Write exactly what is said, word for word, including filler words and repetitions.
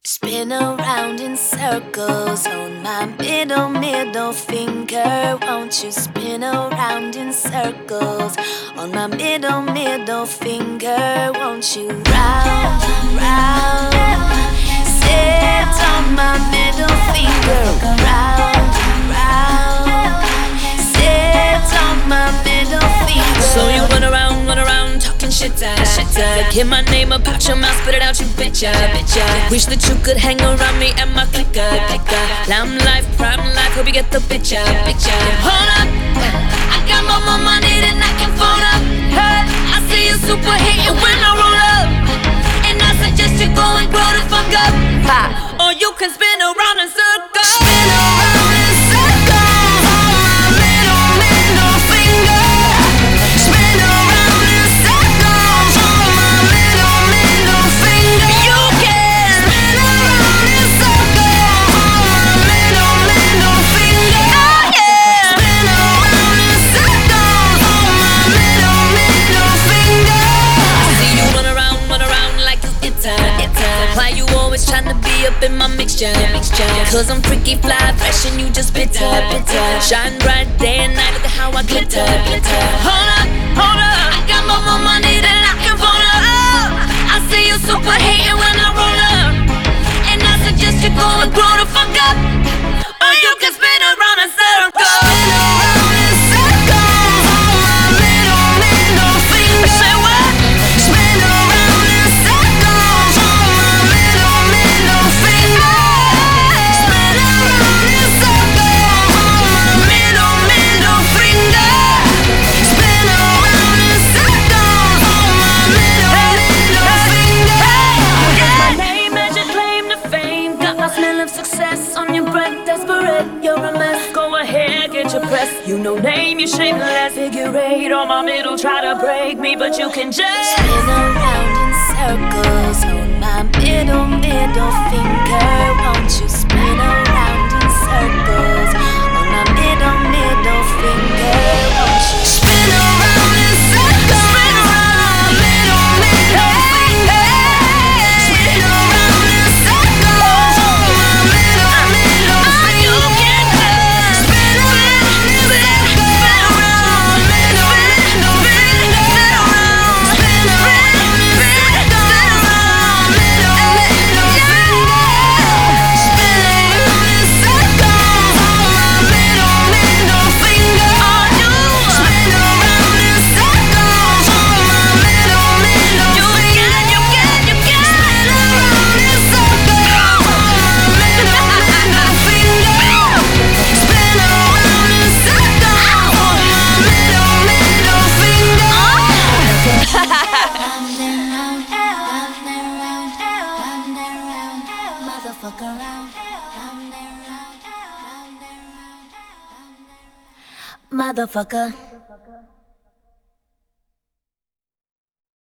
Spin around in circles on my middle, middle finger. Won't you spin around in circles on my middle, middle finger? Won't you round, round, sit on my middle finger. Round, round, sit on my middle finger. So you run around, run around, talking shit, uh, shit, uh. Get my name up out your mouth, spit it out, you bitch, uh, bitch, uh. Wish that you could hang around me and my clicker, clicker. Lamb life, prime life, hope you get the picture, picture. Hold up, I got more, more money than I can phone up. Hey, I see you super hating when I roll up, and I suggest you go and grow the fuck up, ha. Or you can spin around in circles. Spin around in circles on my middle, middle finger. Spin around in circles on my middle, middle finger. You can spin around in circles on my middle, middle finger. Oh yeah. Spin around in circles on my middle, middle finger. I see you run around, run around like you ita, ita. Why you always trying to be up in my mixture, mixture? Cause I'm freaky, fly, fresh, and you just bitter, bitter. Shine bright day and night, look at how I glitter, glitter. Hold up, hold up, I got more, more money than I can phone up. Oh, I see you super hating when I roll up, and I suggest you go and grow the fuck up, or you can spin around in circles. Spin around in circles on my middle, middle finger. Say what? Spin around in circles on my middle, middle finger. Spin around in circles on my middle, middle finger. Spin around in circles on my middle, middle finger. Got my name as your claim to fame. Got my smell of success on your breath, desperate. You're a mess. Go ahead, get your press. You know name, you shameless. Figure eight on my middle, try to break me, but you can just Spin around in circles on my middle, middle finger. Won't you spin around in circles on my middle, middle finger? Won't you spin around in circles? Spin around, middle, middle finger. Spin around in circles on my middle, middle finger. You can just spin around in circles. Spin around, middle, middle finger. Spin around, spin around in circles. Spin around, middle, middle finger. Spinning in circles on my middle, middle finger. Are you spin around in circles on my middle, middle finger? You can, you can, you can spin around in circles on my middle, middle finger. Spin around in circles on my middle, middle finger. Motherfucker round, motherfucker.